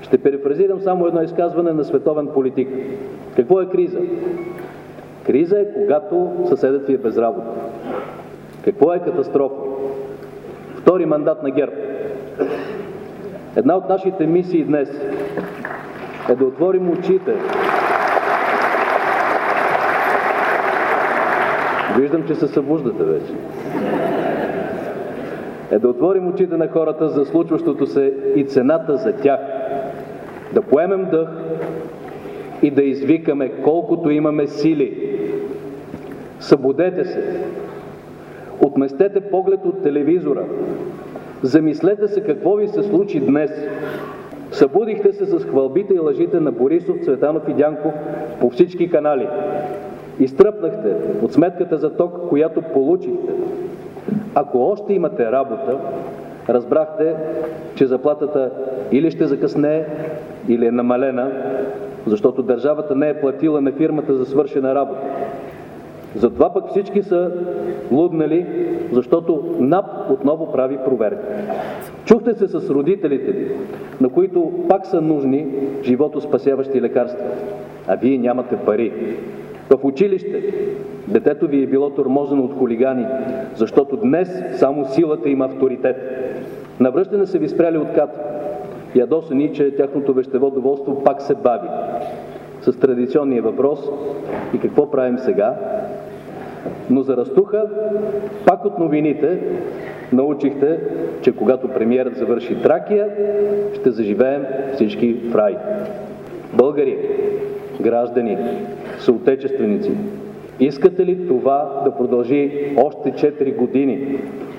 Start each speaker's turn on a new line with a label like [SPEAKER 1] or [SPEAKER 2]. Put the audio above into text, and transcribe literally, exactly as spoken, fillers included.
[SPEAKER 1] Ще перифразирам само едно изказване на световен политик. Какво е криза? Криза е, когато съседът ви е без работа. Какво е катастрофа? Втори мандат на ГЕРБ. Една от нашите мисии днес е да отворим очите. Виждам, че се събуждате вече. Е да отворим очите на хората за случващото се и цената за тях. Да поемем дъх и да извикаме колкото имаме сили. Събудете се. Отместете поглед от телевизора. Замислете се какво ви се случи днес. Събудихте се с хвалбите и лъжите на Борисов, Цветанов и Дянков по всички канали. Изтръпнахте от сметката за ток, която получихте. Ако още имате работа, разбрахте, че заплатата или ще закъснее, или е намалена, защото държавата не е платила на фирмата за свършена работа. Затова пък всички са луднали, защото НАП отново прави проверка. Чухте се с родителите ви, на които пак са нужни животоспасяващи лекарства, а вие нямате пари. В училище детето ви е било тормозено от хулигани, защото днес само силата има авторитет. На връщане са ви спряли откат, ядосани, че тяхното вещево доволство пак се бави. С традиционния въпрос: и какво правим сега? Но за разтуха, пак от новините, научихте, че когато премиерът завърши Тракия, ще заживеем всички в рай. Българи, граждани, съотечественици, искате ли това да продължи още четири години?